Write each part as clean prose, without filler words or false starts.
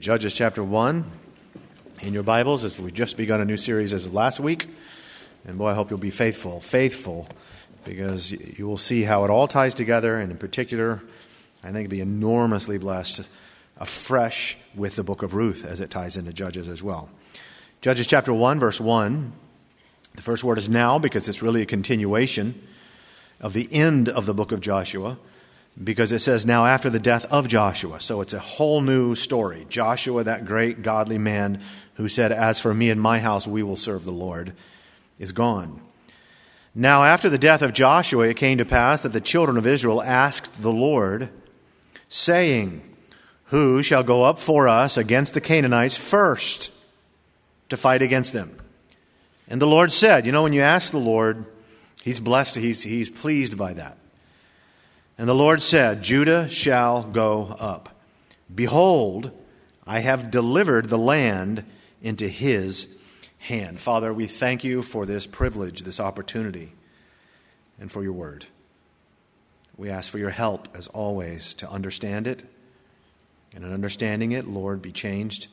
Judges chapter 1 in your Bibles, as we've just begun a new series as of last week. And boy, I hope you'll be faithful, because you will see how it all ties together. And in particular, I think you'll be enormously blessed afresh with the book of Ruth as it ties into Judges as well. Judges chapter 1, verse 1. The first word is now, because it's really a continuation of the end of the book of Joshua, because it says now after the death of Joshua. So it's a whole new story. Joshua, that great godly man who said, "As for me and my house, we will serve the Lord," is gone. Now after the death of Joshua, it came to pass that the children of Israel asked the Lord, saying, "Who shall go up for us against the Canaanites first to fight against them?" And the Lord said, when you ask the Lord, He's blessed, He's pleased by that. And the Lord said, "Judah shall go up. Behold, I have delivered the land into his hand." Father, we thank you for this privilege, this opportunity, and for your word. We ask for your help, as always, to understand it. And in understanding it, Lord, be changed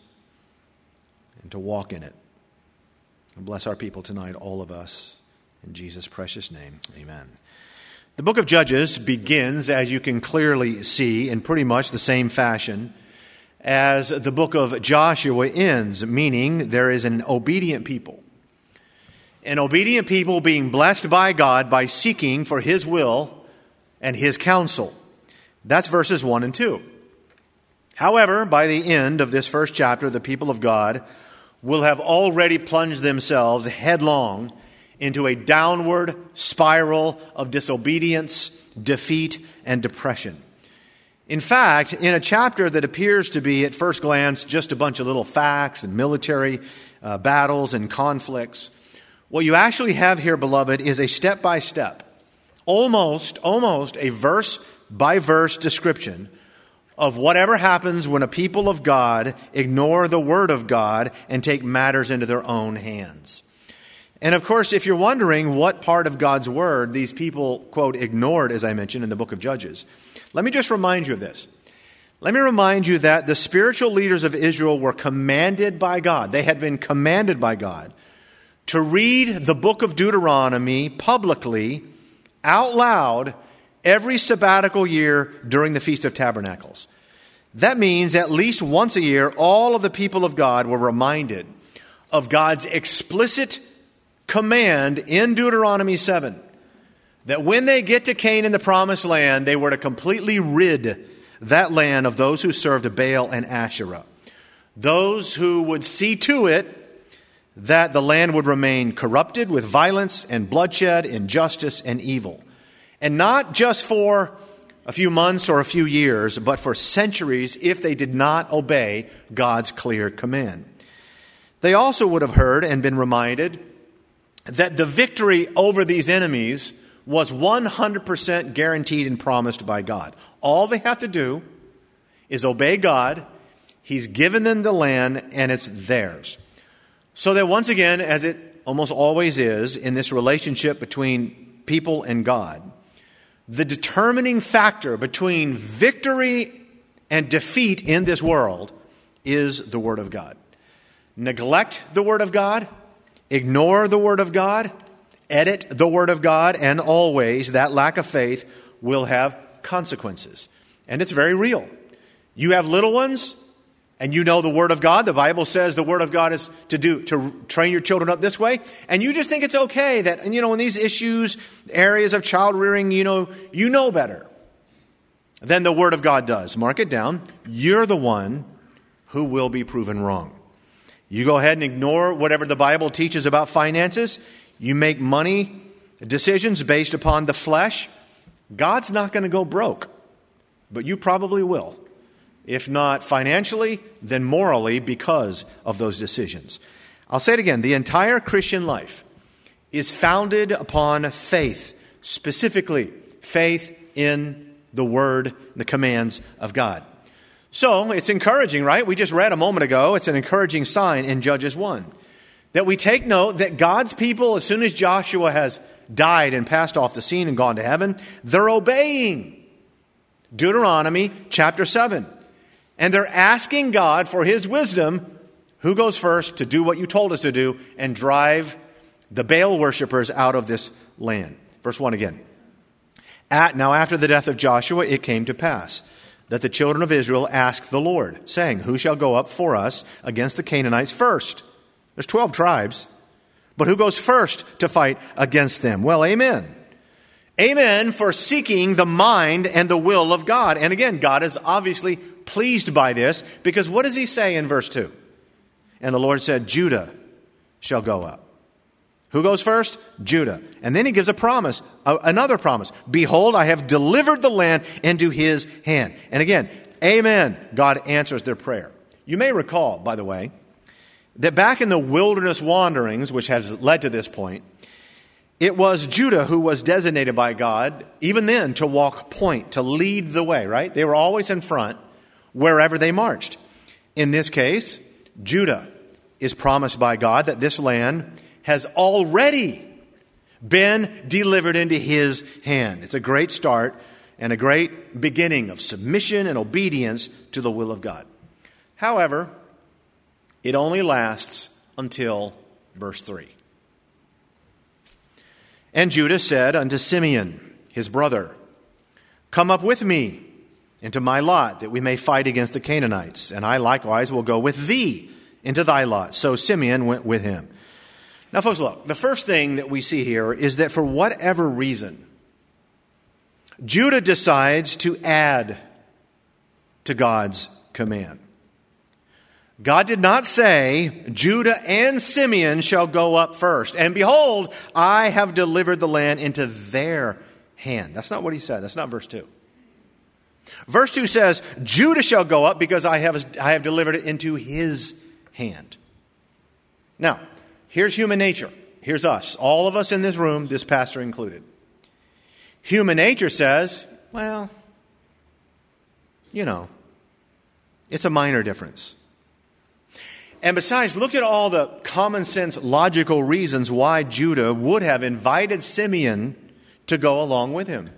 and to walk in it. And bless our people tonight, all of us. In Jesus' precious name, amen. The book of Judges begins, as you can clearly see, in pretty much the same fashion as the book of Joshua ends, meaning there is an obedient people. An obedient people being blessed by God by seeking for His will and His counsel. That's verses 1 and 2. However, by the end of this first chapter, the people of God will have already plunged themselves headlong into a downward spiral of disobedience, defeat, and depression. In fact, in a chapter that appears to be, at first glance, just a bunch of little facts and military battles and conflicts, what you actually have here, beloved, is a step-by-step, almost a verse-by-verse description of whatever happens when a people of God ignore the Word of God and take matters into their own hands. And of course, if you're wondering what part of God's Word these people, quote, ignored, as I mentioned in the book of Judges, let me just remind you of this. Let me remind you that the spiritual leaders of Israel were commanded by God. They had been commanded by God to read the book of Deuteronomy publicly, out loud, every sabbatical year during the Feast of Tabernacles. That means at least once a year, all of the people of God were reminded of God's explicit command in Deuteronomy 7 that when they get to Canaan, the promised land, they were to completely rid that land of those who served Baal and Asherah. Those who would see to it that the land would remain corrupted with violence and bloodshed, injustice and evil. And not just for a few months or a few years, but for centuries if they did not obey God's clear command. They also would have heard and been reminded that the victory over these enemies was 100% guaranteed and promised by God. All they have to do is obey God. He's given them the land, and it's theirs. So that once again, as it almost always is in this relationship between people and God, the determining factor between victory and defeat in this world is the Word of God. Neglect the Word of God, ignore the Word of God, edit the Word of God, and always that lack of faith will have consequences. And it's very real. You have little ones, and you know the Word of God. The Bible says the Word of God is to train your children up this way. And you just think it's okay that, in these issues, areas of child rearing, you know better than the Word of God does. Mark it down. You're the one who will be proven wrong. You go ahead and ignore whatever the Bible teaches about finances. You make money decisions based upon the flesh. God's not going to go broke, but you probably will. If not financially, then morally because of those decisions. I'll say it again. The entire Christian life is founded upon faith, specifically faith in the Word, the commands of God. So it's encouraging, right? We just read a moment ago. It's an encouraging sign in Judges 1 that we take note that God's people, as soon as Joshua has died and passed off the scene and gone to heaven, they're obeying Deuteronomy chapter 7. And they're asking God for his wisdom. Who goes first to do what you told us to do and drive the Baal worshipers out of this land? Verse 1 again. Now after the death of Joshua, it came to pass that the children of Israel asked the Lord, saying, who shall go up for us against the Canaanites first? There's 12 tribes. But who goes first to fight against them? Well, amen. Amen for seeking the mind and the will of God. And again, God is obviously pleased by this, because what does he say in verse 2? And the Lord said, Judah shall go up. Who goes first? Judah. And then he gives a promise, another promise. Behold, I have delivered the land into his hand. And again, amen. God answers their prayer. You may recall, by the way, that back in the wilderness wanderings, which has led to this point, it was Judah who was designated by God, even then, to walk point, to lead the way, right? They were always in front wherever they marched. In this case, Judah is promised by God that this land has already been delivered into his hand. It's a great start and a great beginning of submission and obedience to the will of God. However, it only lasts until verse 3. And Judah said unto Simeon, his brother, come up with me into my lot, that we may fight against the Canaanites. And I likewise will go with thee into thy lot. So Simeon went with him. Now, folks, look, the first thing that we see here is that for whatever reason, Judah decides to add to God's command. God did not say, Judah and Simeon shall go up first. And behold, I have delivered the land into their hand. That's not what he said. That's not verse 2. Verse 2 says, Judah shall go up because I have delivered it into his hand. Now, here's human nature. Here's us. All of us in this room, this pastor included. Human nature says, well, it's a minor difference. And besides, look at all the common sense, logical reasons why Judah would have invited Simeon to go along with him.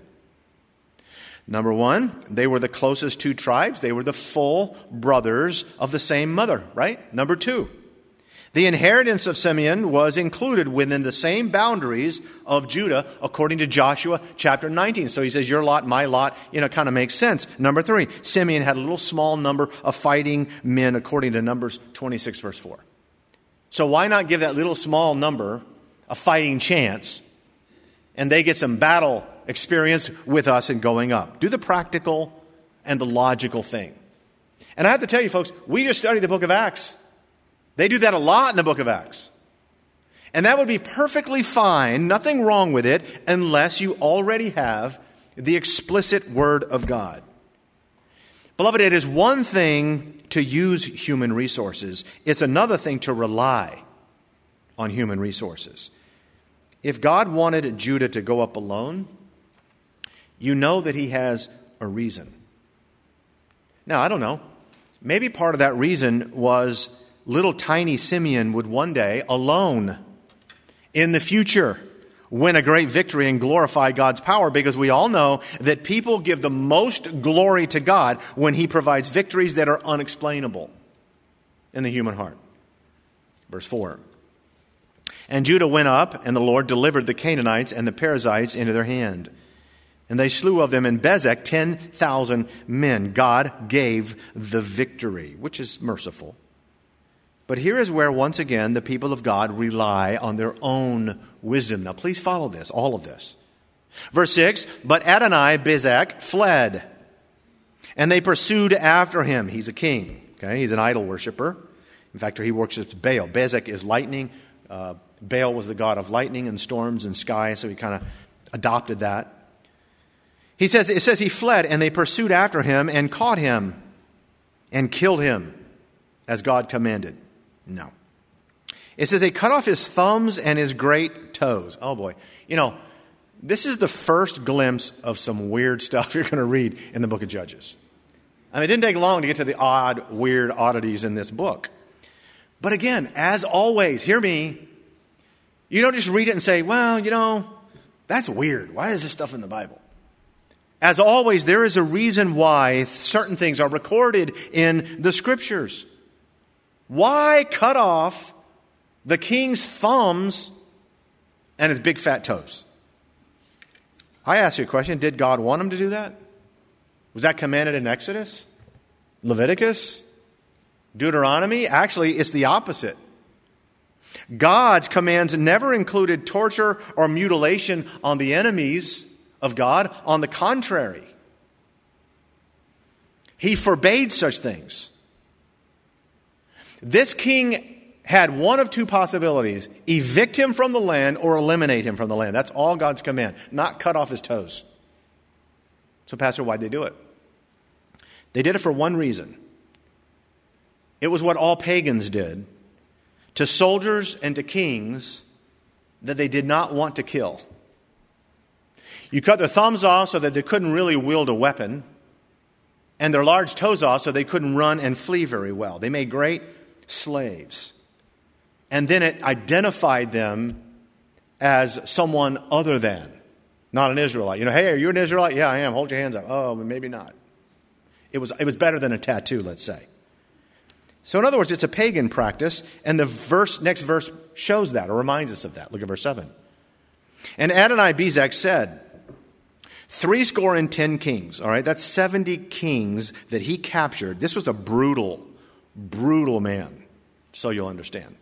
Number one, they were the closest two tribes. They were the full brothers of the same mother, right? Number two, the inheritance of Simeon was included within the same boundaries of Judah, according to Joshua chapter 19. So he says, your lot, my lot, kind of makes sense. Number three, Simeon had a little small number of fighting men, according to Numbers 26, verse 4. So why not give that little small number a fighting chance, and they get some battle experience with us in going up? Do the practical and the logical thing. And I have to tell you, folks, we just studied the book of Acts. They do that a lot in the book of Acts. And that would be perfectly fine, nothing wrong with it, unless you already have the explicit word of God. Beloved, it is one thing to use human resources. It's another thing to rely on human resources. If God wanted Judah to go up alone, you know that he has a reason. Now, I don't know. Maybe part of that reason was little tiny Simeon would one day, alone, in the future, win a great victory and glorify God's power, because we all know that people give the most glory to God when he provides victories that are unexplainable in the human heart. Verse 4. And Judah went up, and the Lord delivered the Canaanites and the Perizzites into their hand. And they slew of them in Bezek 10,000 men. God gave the victory, which is merciful. But here is where, once again, the people of God rely on their own wisdom. Now, please follow this, all of this. Verse 6, but Adonai-Bezek fled, and they pursued after him. He's a king, okay? He's an idol worshiper. In fact, he worships Baal. Bezek is lightning. Baal was the god of lightning and storms and sky, so he kind of adopted that. It says he fled, and they pursued after him and caught him and killed him as God commanded. No. It says they cut off his thumbs and his great toes. Oh boy. This is the first glimpse of some weird stuff you're going to read in the book of Judges. I mean, it didn't take long to get to the odd, weird oddities in this book. But again, as always, hear me, you don't just read it and say, well, that's weird. Why is this stuff in the Bible? As always, there is a reason why certain things are recorded in the Scriptures. Why cut off the king's thumbs and his big fat toes? I ask you a question. Did God want him to do that? Was that commanded in Exodus? Leviticus? Deuteronomy? Actually, it's the opposite. God's commands never included torture or mutilation on the enemies of God. On the contrary, He forbade such things. This king had one of two possibilities: evict him from the land or eliminate him from the land. That's all God's command, not cut off his toes. So, Pastor, why'd they do it? They did it for one reason. It was what all pagans did to soldiers and to kings that they did not want to kill. You cut their thumbs off so that they couldn't really wield a weapon, and their large toes off so they couldn't run and flee very well. They made great slaves. And then it identified them as someone other than, not an Israelite. You know, hey, are you an Israelite? Yeah, I am. Hold your hands up. Oh, but maybe not. It was better than a tattoo, let's say. So in other words, it's a pagan practice, and the next verse shows that, or reminds us of that. Look at verse 7. And Adonai-Bezek said, 70 kings, all right, that's 70 kings that he captured. This was a brutal man, so you'll understand.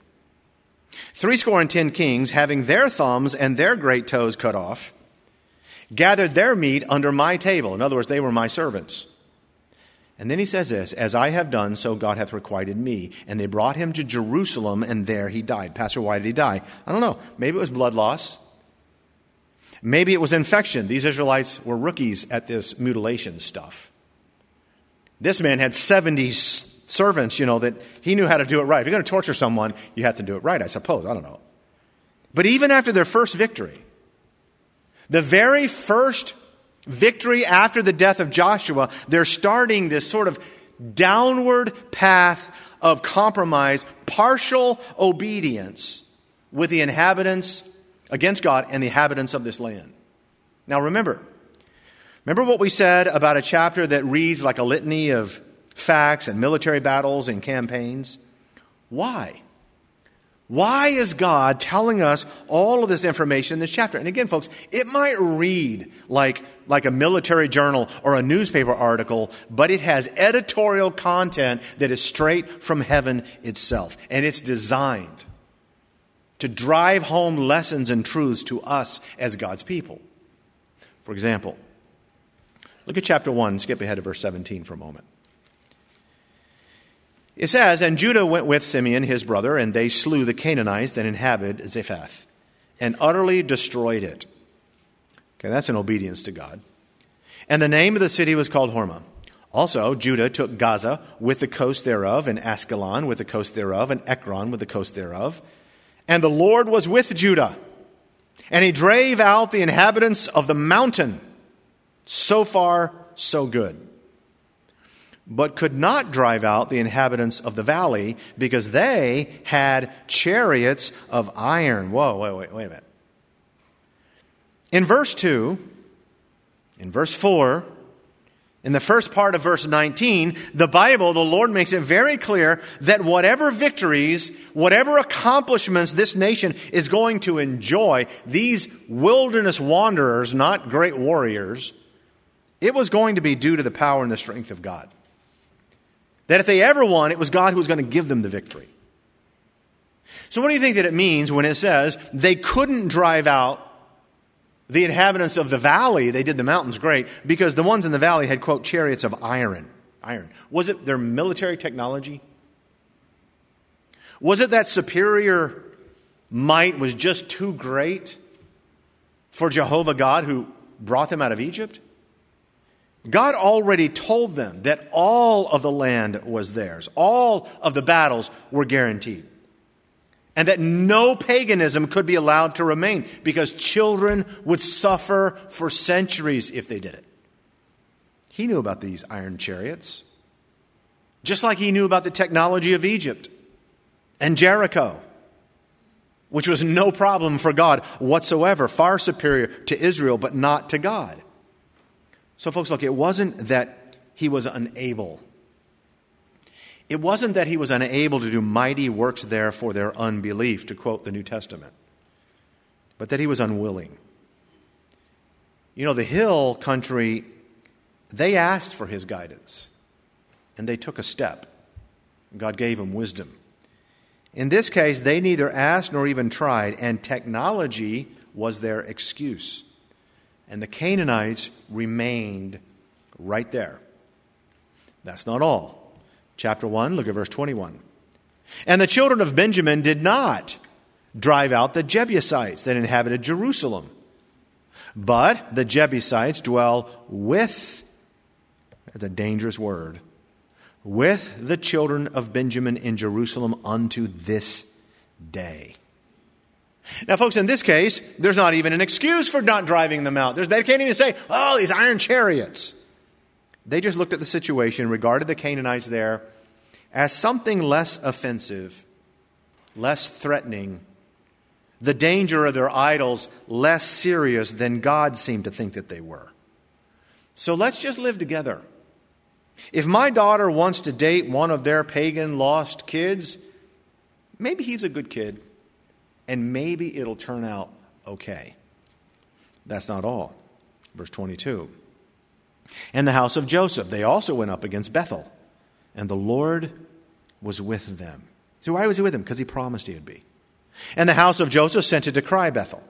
70 kings, having their thumbs and their great toes cut off, gathered their meat under my table. In other words, they were my servants. And then he says this: as I have done, so God hath requited me. And they brought him to Jerusalem, and there he died. Pastor, why did he die? I don't know. Maybe it was blood loss. Maybe it was infection. These Israelites were rookies at this mutilation stuff. This man had 70 servants, that he knew how to do it right. If you're going to torture someone, you have to do it right, I suppose. I don't know. But even after their first victory, the very first victory after the death of Joshua, they're starting this sort of downward path of compromise, partial obedience with the inhabitants against God and the inhabitants of this land. Now remember what we said about a chapter that reads like a litany of facts and military battles and campaigns? Why? Why is God telling us all of this information in this chapter? And again, folks, it might read like a military journal or a newspaper article, but it has editorial content that is straight from heaven itself. And it's designed to drive home lessons and truths to us as God's people. For example, look at chapter 1, skip ahead to verse 17 for a moment. It says, and Judah went with Simeon, his brother, and they slew the Canaanites that inhabited Zephath, and utterly destroyed it. Okay, that's an obedience to God. And the name of the city was called Hormah. Also, Judah took Gaza with the coast thereof, and Askelon with the coast thereof, and Ekron with the coast thereof. And the Lord was with Judah, and he drave out the inhabitants of the mountain. So far, so good. But could not drive out the inhabitants of the valley, because they had chariots of iron. Whoa, wait a minute. In verse 2, in verse 4, in the first part of verse 19, the Bible, the Lord makes it very clear that whatever victories, whatever accomplishments this nation is going to enjoy, these wilderness wanderers, not great warriors, it was going to be due to the power and the strength of God. That if they ever won, it was God who was going to give them the victory. So what do you think that it means when it says they couldn't drive out the inhabitants of the valley? They did the mountains great because the ones in the valley had, quote, chariots of iron. Was it their military technology? Was it that superior might was just too great for Jehovah God who brought them out of Egypt? God already told them that all of the land was theirs. All of the battles were guaranteed. And that no paganism could be allowed to remain because children would suffer for centuries if they did it. He knew about these iron chariots, just like he knew about the technology of Egypt and Jericho, which was no problem for God whatsoever, far superior to Israel, but not to God. So folks, look, it wasn't that he was unable. It wasn't that he was unable to do mighty works there for their unbelief, to quote the New Testament, but that he was unwilling. You know, the hill country, they asked for his guidance, and they took a step. God gave them wisdom. In this case, they neither asked nor even tried, and technology was their excuse. And the Canaanites remained right there. That's not all. Chapter 1, look at verse 21. And the children of Benjamin did not drive out the Jebusites that inhabited Jerusalem, but the Jebusites dwell with, that's a dangerous word, with the children of Benjamin in Jerusalem unto this day. Now, folks, in this case, there's not even an excuse for not driving them out. They can't even say, oh, these iron chariots. They just looked at the situation, regarded the Canaanites there as something less offensive, less threatening, the danger of their idols less serious than God seemed to think that they were. So let's just live together. If my daughter wants to date one of their pagan lost kids, maybe he's a good kid, and maybe it'll turn out okay. That's not all. Verse 22. And the house of Joseph, they also went up against Bethel, and the Lord was with them. So why was he with them? Because he promised he would be. And the house of Joseph sent to descry Bethel.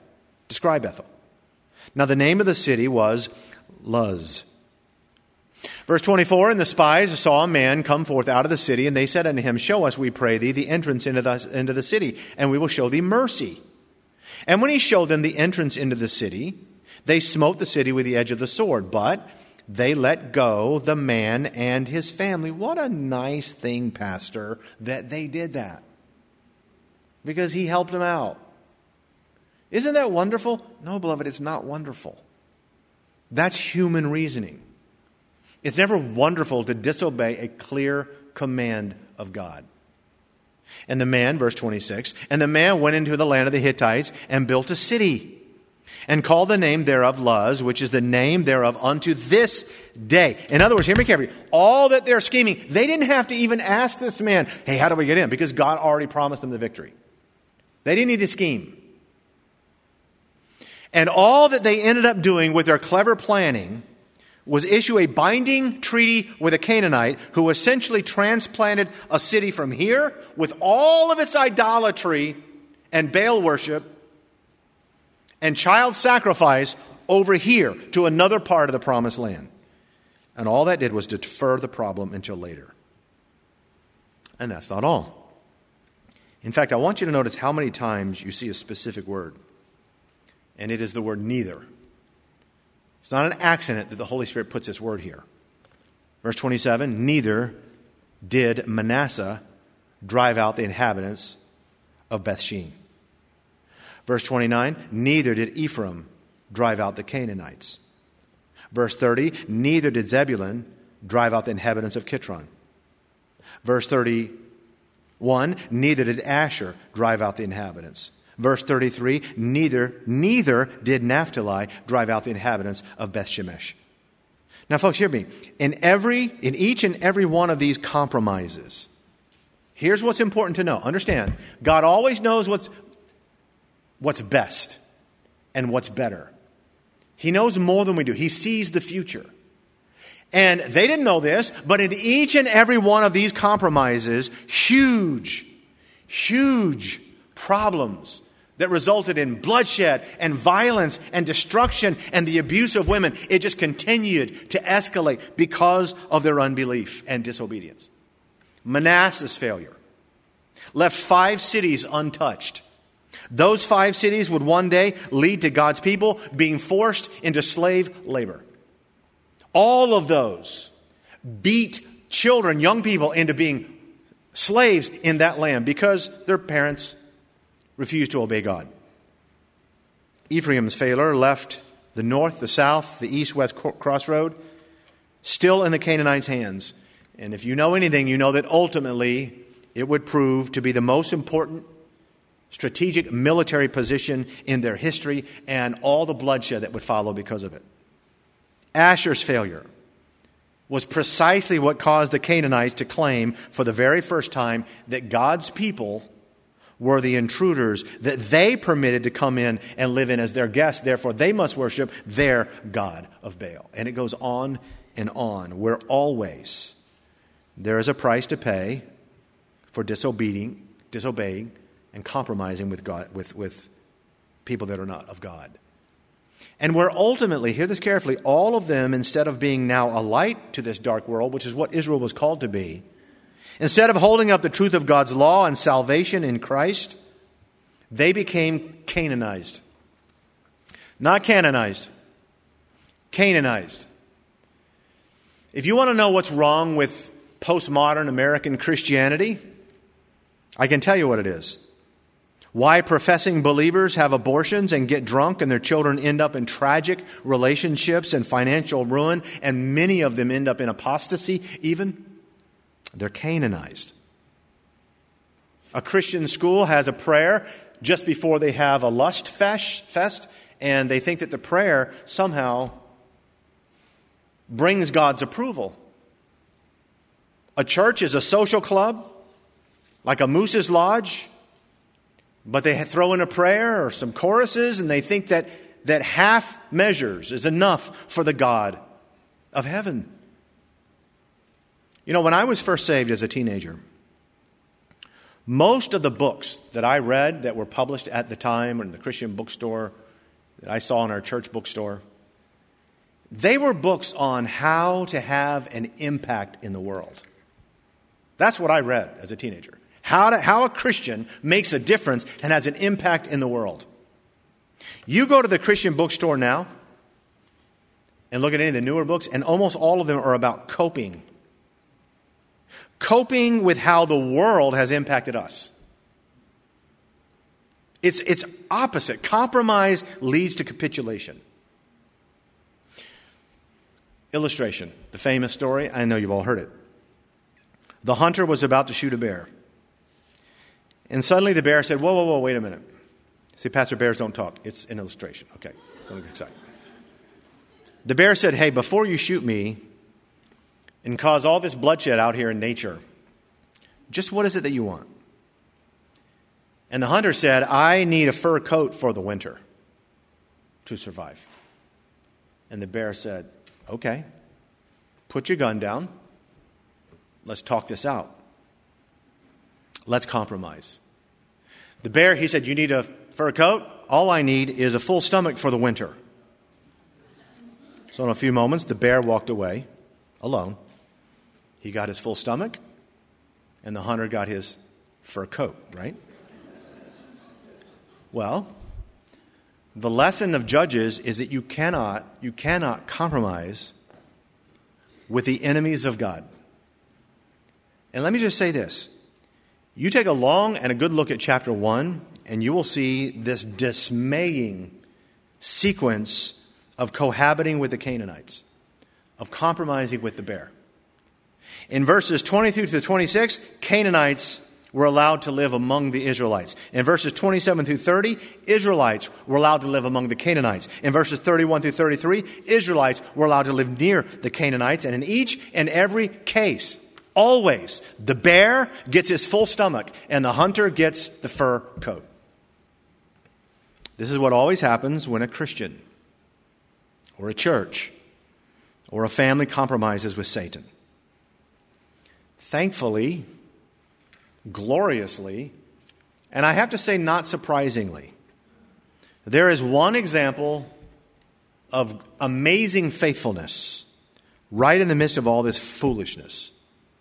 Now the name of the city was Luz. Verse 24, and the spies saw a man come forth out of the city, and they said unto him, show us, we pray thee, the entrance into the city, and we will show thee mercy. And when he showed them the entrance into the city, they smote the city with the edge of the sword, but they let go the man and his family. What a nice thing, Pastor, that they did that. Because he helped them out. Isn't that wonderful? No, beloved, it's not wonderful. That's human reasoning. It's never wonderful to disobey a clear command of God. And the man, verse 26, and the man went into the land of the Hittites and built a city and called the name thereof Luz, which is the name thereof unto this day. In other words, hear me carefully. All that they're scheming, they didn't have to even ask this man, hey, how do we get in? Because God already promised them the victory. They didn't need to scheme. And all that they ended up doing with their clever planning was issue a binding treaty with a Canaanite who essentially transplanted a city from here with all of its idolatry and Baal worship and child sacrifice over here to another part of the promised land. And all that did was defer the problem until later. And that's not all. In fact, I want you to notice how many times you see a specific word. And it is the word neither. It's not an accident that the Holy Spirit puts this word here. Verse 27, neither did Manasseh drive out the inhabitants of Bethshean. Verse 29, neither did Ephraim drive out the Canaanites. Verse 30, neither did Zebulun drive out the inhabitants of Kitron. Verse 31, neither did Asher drive out the inhabitants. Verse 33, neither did Naphtali drive out the inhabitants of Beth-Shemesh. Now, folks, hear me. In each and every one of these compromises, here's what's important to know. Understand, God always knows what's best and what's better. He knows more than we do. He sees the future. And they didn't know this, but in each and every one of these compromises, huge problems that resulted in bloodshed and violence and destruction and the abuse of women. It just continued to escalate because of their unbelief and disobedience. Manasseh's failure left 5 cities untouched. Those 5 cities would one day lead to God's people being forced into slave labor. All of those beat children, young people, into being slaves in that land because their parents refused to obey God. Ephraim's failure left the north, the south, the east-west crossroad still in the Canaanites' hands. And if you know anything, you know that ultimately it would prove to be the most important strategic military position in their history and all the bloodshed that would follow because of it. Asher's failure was precisely what caused the Canaanites to claim for the very first time that God's people were the intruders that they permitted to come in and live in as their guests. Therefore, they must worship their god of Baal. And it goes on and on, where always there is a price to pay for disobeying and compromising with God, with people that are not of God. And where ultimately, hear this carefully, all of them, instead of being now a light to this dark world, which is what Israel was called to be, instead of holding up the truth of God's law and salvation in Christ, they became Canaanized. Not canonized. Canaanized. If you want to know what's wrong with postmodern American Christianity, I can tell you what it is. Why professing believers have abortions and get drunk and their children end up in tragic relationships and financial ruin, and many of them end up in apostasy even. They're Canaanized. A Christian school has a prayer just before they have a lust fest, and they think that the prayer somehow brings God's approval. A church is a social club, like a Moose's Lodge, but they throw in a prayer or some choruses, and they think that half measures is enough for the God of heaven. You know, when I was first saved as a teenager, most of the books that I read that were published at the time in the Christian bookstore that I saw in our church bookstore, they were books on how to have an impact in the world. That's what I read as a teenager. How a Christian makes a difference and has an impact in the world. You go to the Christian bookstore now and look at any of the newer books, and almost all of them are about coping. Coping with how the world has impacted us. It's opposite. Compromise leads to capitulation. Illustration. The famous story. I know you've all heard it. The hunter was about to shoot a bear. And suddenly the bear said, whoa, wait a minute. See, Pastor, bears don't talk. It's an illustration. Okay, don't get excited. The bear said, hey, before you shoot me and cause all this bloodshed out here in nature, just what is it that you want? And the hunter said, I need a fur coat for the winter to survive. And the bear said, okay, put your gun down. Let's talk this out. Let's compromise. The bear, he said, you need a fur coat? All I need is a full stomach for the winter. So in a few moments, the bear walked away alone. He got his full stomach, and the hunter got his fur coat, right? Well, the lesson of Judges is that you cannot compromise with the enemies of God. And let me just say this. You take a long and a good look at chapter 1, and you will see this dismaying sequence of cohabiting with the Canaanites, of compromising with the bear. In verses 22 to 26, Canaanites were allowed to live among the Israelites. In verses 27 through 30, Israelites were allowed to live among the Canaanites. In verses 31 through 33, Israelites were allowed to live near the Canaanites. And in each and every case, always, the bear gets his full stomach and the hunter gets the fur coat. This is what always happens when a Christian or a church or a family compromises with Satan. Thankfully, gloriously, and I have to say not surprisingly, there is one example of amazing faithfulness right in the midst of all this foolishness.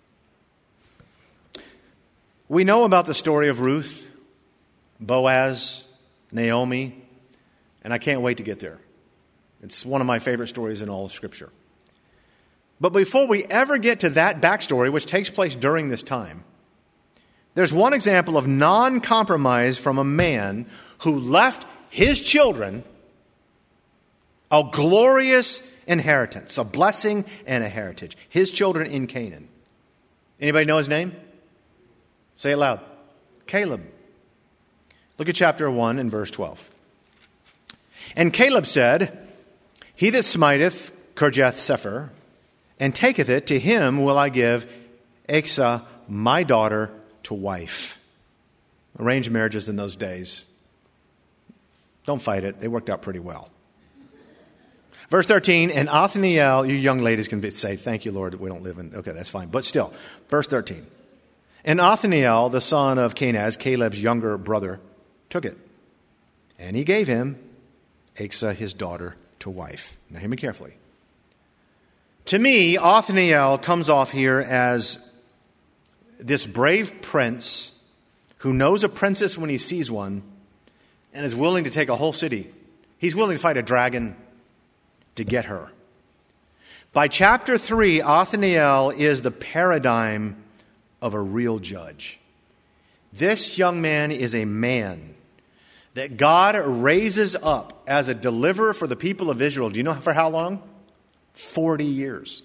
We know about the story of Ruth, Boaz, Naomi, and I can't wait to get there. It's one of my favorite stories in all of Scripture. But before we ever get to that backstory, which takes place during this time, there's one example of non-compromise from a man who left his children a glorious inheritance, a blessing and a heritage. His children in Canaan. Anybody know his name? Say it loud. Caleb. Look at chapter 1 and verse 12. And Caleb said, He that smiteth Kirjath Sepher, and taketh it. To him will I give Achsah, my daughter, to wife. Arranged marriages in those days, don't fight it. They worked out pretty well. Verse 13, and Othniel, you young ladies can say, thank you, Lord, we don't live in, okay, that's fine. But still, verse 13. And Othniel, the son of Kenaz, Caleb's younger brother, took it. And he gave him Achsah, his daughter, to wife. Now hear me carefully. To me, Othniel comes off here as this brave prince who knows a princess when he sees one and is willing to take a whole city. He's willing to fight a dragon to get her. By chapter 3, Othniel is the paradigm of a real judge. This young man is a man that God raises up as a deliverer for the people of Israel. Do you know for how long? 40 years.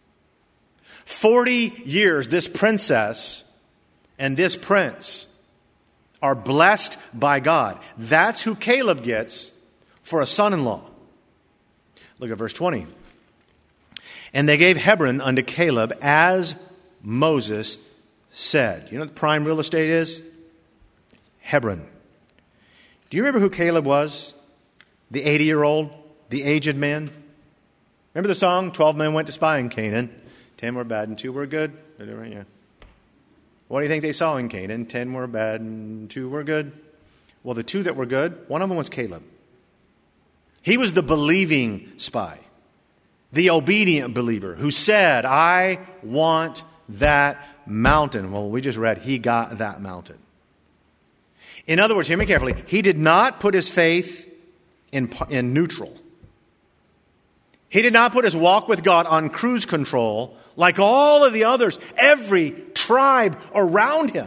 40 years this princess and this prince are blessed by God. That's who Caleb gets for a son-in-law. Look at verse 20. And they gave Hebron unto Caleb as Moses said. You know what the prime real estate is? Hebron. Do you remember who Caleb was? The 80-year-old, the aged man? Remember the song, 12 men went to spy in Canaan. 10 were bad and 2 were good? Yeah. What do you think they saw in Canaan? 10 were bad and 2 were good. Well, the 2 that were good, one of them was Caleb. He was the believing spy, the obedient believer who said, I want that mountain. Well, we just read, he got that mountain. In other words, hear me carefully, he did not put his faith in neutral. He did not put his walk with God on cruise control like all of the others, every tribe around him.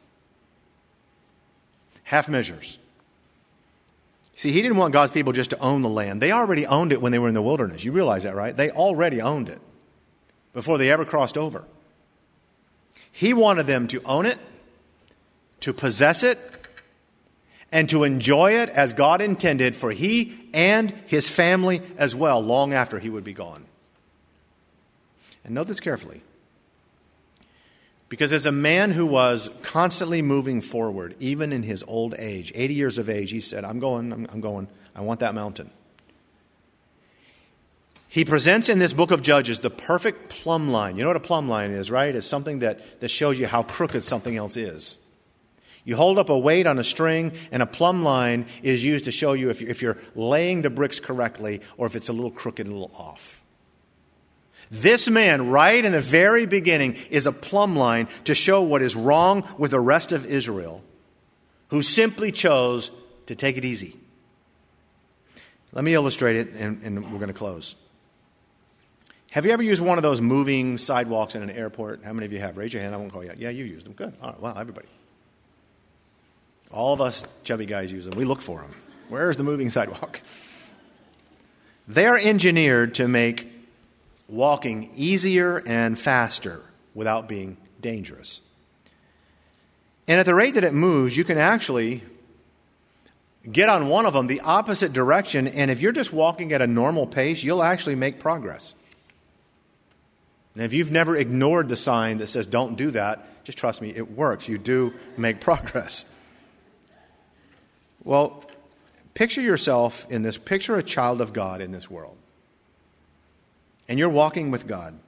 Half measures. See, he didn't want God's people just to own the land. They already owned it when they were in the wilderness. You realize that, right? They already owned it before they ever crossed over. He wanted them to own it, to possess it, and to enjoy it as God intended for he and his family as well, long after he would be gone. And note this carefully. Because as a man who was constantly moving forward, even in his old age, 80 years of age, he said, I'm going, I want that mountain. He presents in this book of Judges the perfect plumb line. You know what a plumb line is, right? It's something that shows you how crooked something else is. You hold up a weight on a string, and a plumb line is used to show you if you're laying the bricks correctly or if it's a little crooked, a little off. This man, right in the very beginning, is a plumb line to show what is wrong with the rest of Israel, who simply chose to take it easy. Let me illustrate it, and we're going to close. Have you ever used one of those moving sidewalks in an airport? How many of you have? Raise your hand. I won't call you out. Yeah, you used them. Good. All right. Wow, everybody. All of us chubby guys use them. We look for them. Where's the moving sidewalk? They are engineered to make walking easier and faster without being dangerous. And at the rate that it moves, you can actually get on one of them the opposite direction, and if you're just walking at a normal pace, you'll actually make progress. And if you've never ignored the sign that says don't do that, just trust me, it works. You do make progress. Well, picture yourself in this, picture a child of God in this world. And you're walking with God.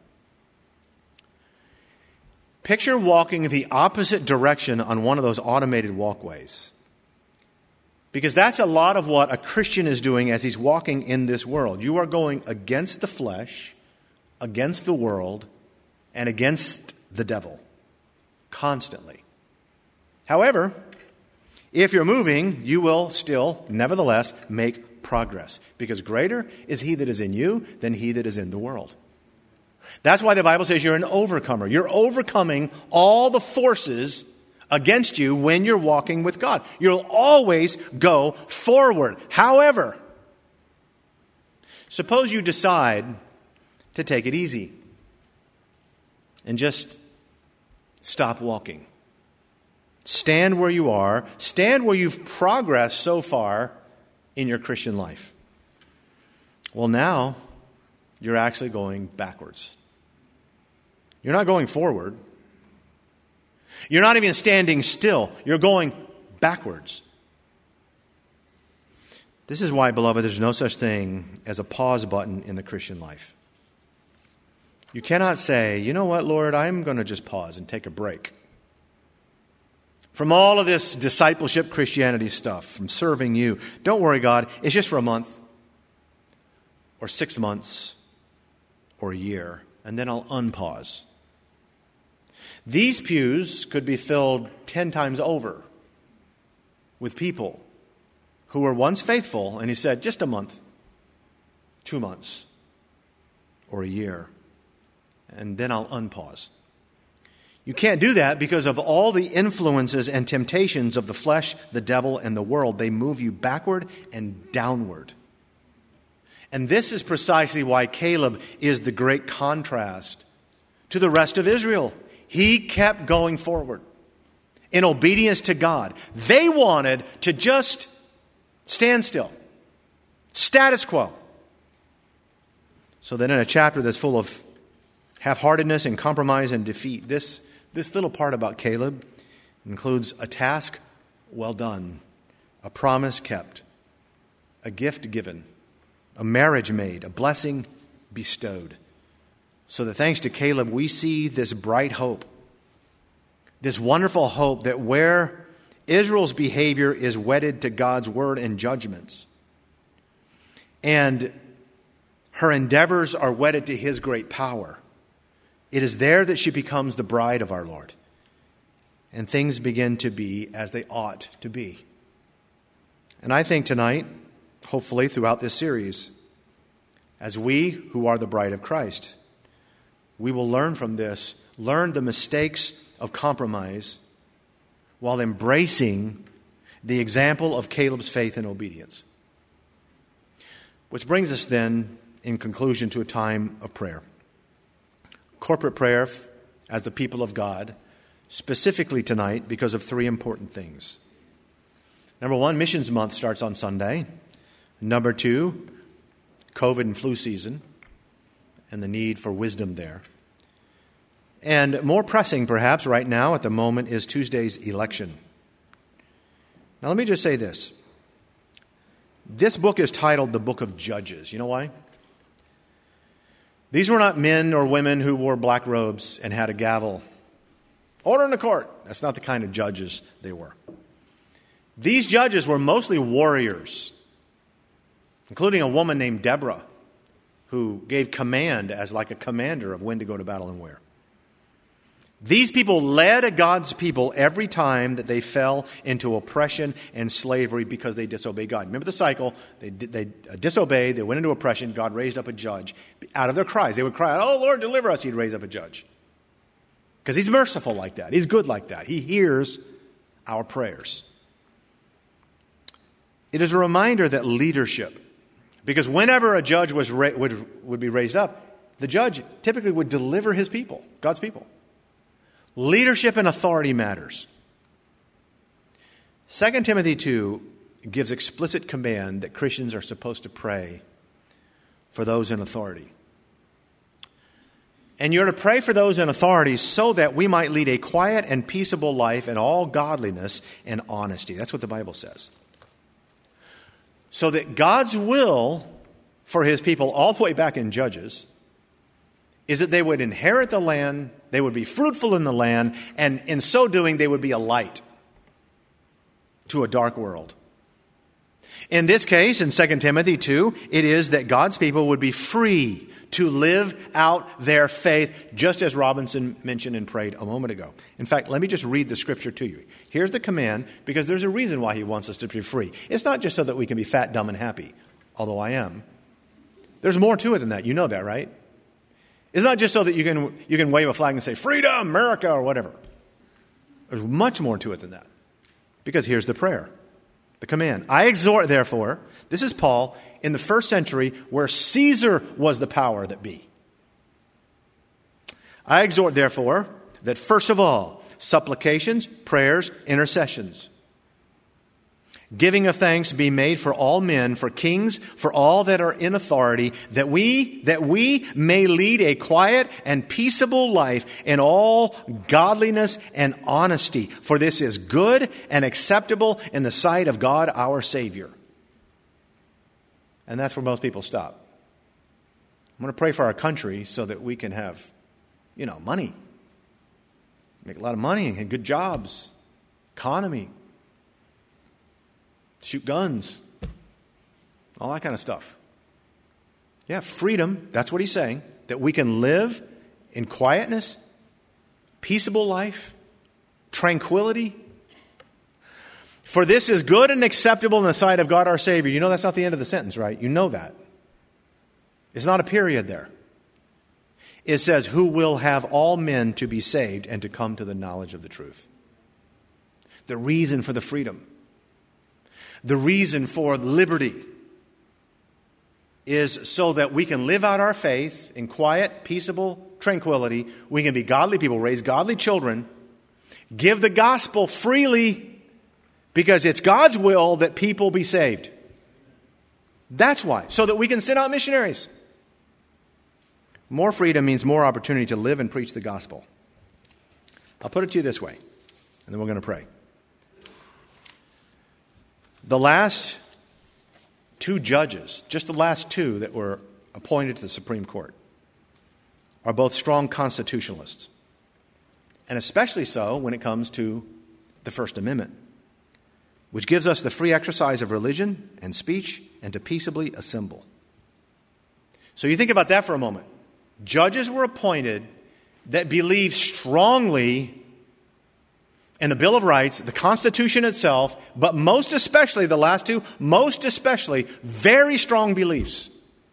Picture walking the opposite direction on one of those automated walkways. Because that's a lot of what a Christian is doing as he's walking in this world. You are going against the flesh, against the world, and against the devil. Constantly. However, if you're moving, you will still, nevertheless, make progress. Because greater is he that is in you than he that is in the world. That's why the Bible says you're an overcomer. You're overcoming all the forces against you when you're walking with God. You'll always go forward. However, suppose you decide to take it easy and just stop walking. Stand where you are. Stand where you've progressed so far in your Christian life. Well, now you're actually going backwards. You're not going forward. You're not even standing still. You're going backwards. This is why, beloved, there's no such thing as a pause button in the Christian life. You cannot say, you know what, Lord, I'm going to just pause and take a break from all of this discipleship Christianity stuff, from serving you. Don't worry, God, it's just for a month or 6 months or a year, and then I'll unpause. These pews could be filled 10 times over with people who were once faithful, and he said, just a month, 2 months, or a year, and then I'll unpause. You can't do that because of all the influences and temptations of the flesh, the devil, and the world. They move you backward and downward. And this is precisely why Caleb is the great contrast to the rest of Israel. He kept going forward in obedience to God. They wanted to just stand still. Status quo. So that in a chapter that's full of half-heartedness and compromise and defeat, this little part about Caleb includes a task well done, a promise kept, a gift given, a marriage made, a blessing bestowed. So that thanks to Caleb, we see this bright hope, this wonderful hope that where Israel's behavior is wedded to God's word and judgments, and her endeavors are wedded to his great power, it is there that she becomes the bride of our Lord. And things begin to be as they ought to be. And I think tonight, hopefully throughout this series, as we who are the bride of Christ, we will learn from this, learn the mistakes of compromise while embracing the example of Caleb's faith and obedience. Which brings us then, in conclusion, to a time of prayer. Corporate prayer as the people of God, specifically tonight because of 3 important things. Number 1, Missions Month starts on Sunday. Number 2, COVID and flu season and the need for wisdom there. And more pressing, perhaps, right now at the moment is Tuesday's election. Now, let me just say this. This book is titled the Book of Judges. You know why? These were not men or women who wore black robes and had a gavel. Order in the court. That's not the kind of judges they were. These judges were mostly warriors, including a woman named Deborah, who gave command as like a commander of when to go to battle and where. These people led God's people every time that they fell into oppression and slavery because they disobeyed God. Remember the cycle. They disobeyed. They went into oppression. God raised up a judge. Out of their cries, they would cry out, "Oh, Lord, deliver us." He'd raise up a judge. Because he's merciful like that. He's good like that. He hears our prayers. It is a reminder that leadership, because whenever a judge would be raised up, the judge typically would deliver his people, God's people. Leadership and authority matters. 2 Timothy 2 gives explicit command that Christians are supposed to pray for those in authority. And you're to pray for those in authority so that we might lead a quiet and peaceable life in all godliness and honesty. That's what the Bible says. So that God's will for his people, all the way back in Judges, is that they would inherit the land, they would be fruitful in the land, and in so doing, they would be a light to a dark world. In this case, in 2 Timothy 2, it is that God's people would be free to live out their faith, just as Robinson mentioned and prayed a moment ago. In fact, let me just read the scripture to you. Here's the command, because there's a reason why he wants us to be free. It's not just so that we can be fat, dumb, and happy, although I am. There's more to it than that. You know that, right? It's not just so that you can wave a flag and say, "Freedom, America," or whatever. There's much more to it than that. Because here's the prayer, the command. "I exhort, therefore," this is Paul, in the first century where Caesar was the power that be. "I exhort, therefore, that first of all, supplications, prayers, intercessions, giving of thanks be made for all men, for kings, for all that are in authority, that we may lead a quiet and peaceable life in all godliness and honesty. For this is good and acceptable in the sight of God our Savior. And that's where most people stop. I'm going to pray for our country so that we can have, money. Make a lot of money and good jobs, economy, shoot guns, all that kind of stuff. Yeah, freedom, that's what he's saying, that we can live in quietness, peaceable life, tranquility. For this is good and acceptable in the sight of God our Savior. You know that's not the end of the sentence, right? You know that. It's not a period there. It says, who will have all men to be saved and to come to the knowledge of the truth. The reason for the freedom, the reason for liberty is so that we can live out our faith in quiet, peaceable tranquility. We can be godly people, raise godly children, give the gospel freely because it's God's will that people be saved. That's why. So that we can send out missionaries. More freedom means more opportunity to live and preach the gospel. I'll put it to you this way, and then we're going to pray. The last two judges, just the last two that were appointed to the Supreme Court, are both strong constitutionalists. And especially so when it comes to the First Amendment, which gives us the free exercise of religion and speech and to peaceably assemble. So you think about that for a moment. Judges were appointed that believe strongly in the Bill of Rights, the Constitution itself, but most especially, the last two, most especially, very strong beliefs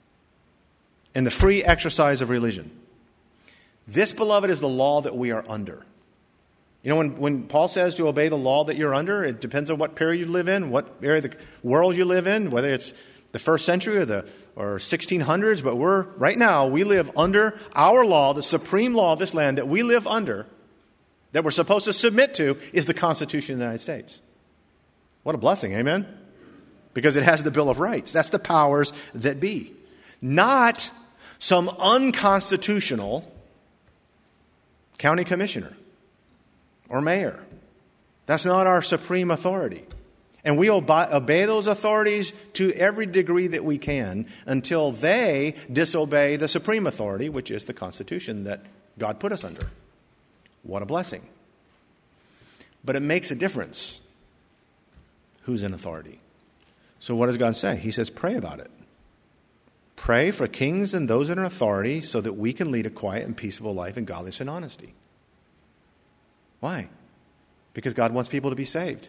in the free exercise of religion. This, beloved, is the law that we are under. You know, when Paul says to obey the law that you're under, it depends on what period you live in, what area of the world you live in, whether it's the first century or 1600s, but right now we live under our law, the supreme law of this land that we live under, that we're supposed to submit to, is the Constitution of the United States. What a blessing, amen? Because it has the Bill of Rights. That's the powers that be. Not some unconstitutional county commissioner or mayor. That's not our supreme authority. And we obey those authorities to every degree that we can until they disobey the supreme authority, which is the Constitution that God put us under. What a blessing. But it makes a difference who's in authority. So what does God say? He says, pray about it. Pray for kings and those in authority so that we can lead a quiet and peaceable life in godliness and honesty. Why? Because God wants people to be saved.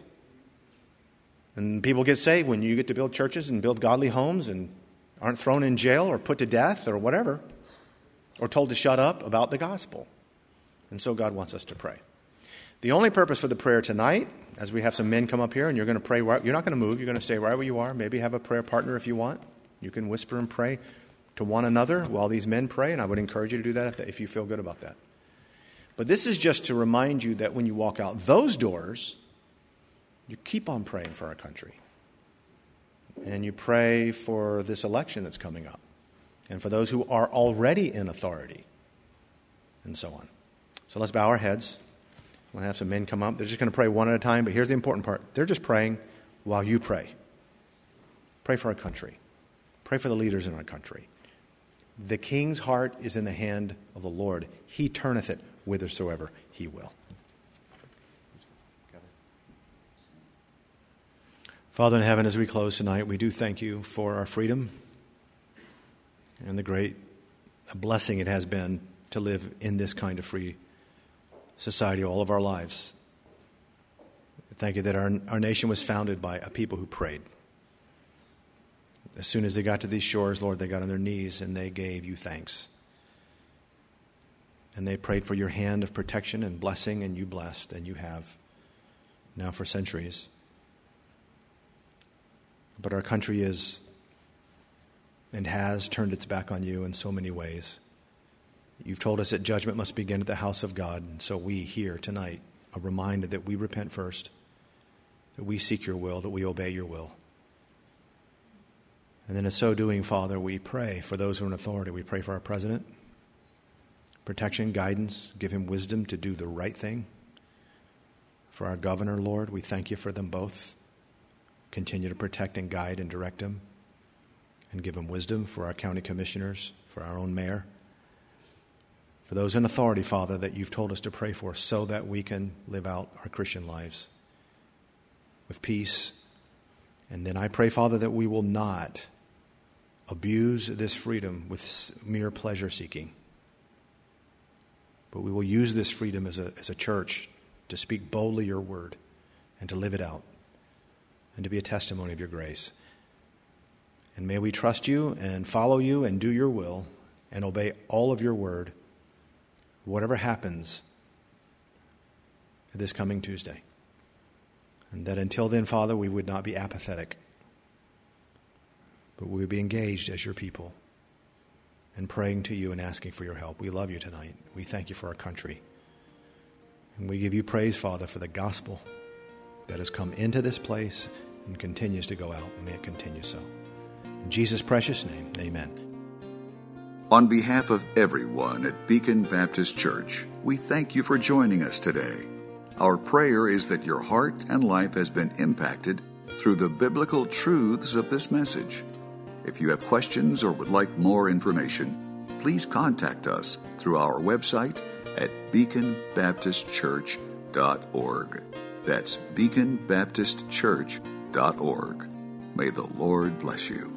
And people get saved when you get to build churches and build godly homes and aren't thrown in jail or put to death or whatever, or told to shut up about the gospel. And so God wants us to pray. The only purpose for the prayer tonight, as we have some men come up here and you're going to pray, you're not going to move, you're going to stay right where you are. Maybe have a prayer partner if you want. You can whisper and pray to one another while these men pray, and I would encourage you to do that if you feel good about that. But this is just to remind you that when you walk out those doors, you keep on praying for our country. And you pray for this election that's coming up. And for those who are already in authority. And so on. So let's bow our heads. We'll have some men come up. They're just going to pray one at a time. But here's the important part. They're just praying while you pray. Pray for our country. Pray for the leaders in our country. The king's heart is in the hand of the Lord. He turneth it whithersoever he will. Father in heaven, as we close tonight, we do thank you for our freedom and the great blessing it has been to live in this kind of free society all of our lives. Thank you that our nation was founded by a people who prayed. As soon as they got to these shores, Lord, they got on their knees and they gave you thanks. And they prayed for your hand of protection and blessing, and you blessed, and you have now for centuries. But our country is and has turned its back on you in so many ways. You've told us that judgment must begin at the house of God. And so we here tonight are reminded that we repent first that we seek your will, that we obey your will. And then in so doing, Father, we pray for those who are in authority. We pray for our president, protection, guidance, give him wisdom to do the right thing. For our governor, Lord, we thank you for them both. Continue to protect and guide and direct them, and give him wisdom. For our county commissioners, for our own mayor, for those in authority, Father, that you've told us to pray for so that we can live out our Christian lives with peace. And then I pray, Father, that we will not abuse this freedom with mere pleasure seeking, but we will use this freedom as a church to speak boldly your word and to live it out and to be a testimony of your grace. And may we trust you and follow you and do your will and obey all of your word, whatever happens this coming Tuesday. And that until then, Father, we would not be apathetic, but we would be engaged as your people and praying to you and asking for your help. We love you tonight. We thank you for our country. And we give you praise, Father, for the gospel that has come into this place and continues to go out. And may it continue so. In Jesus' precious name, amen. On behalf of everyone at Beacon Baptist Church, we thank you for joining us today. Our prayer is that your heart and life has been impacted through the biblical truths of this message. If you have questions or would like more information, please contact us through our website at beaconbaptistchurch.org. That's beaconbaptistchurch.org. May the Lord bless you.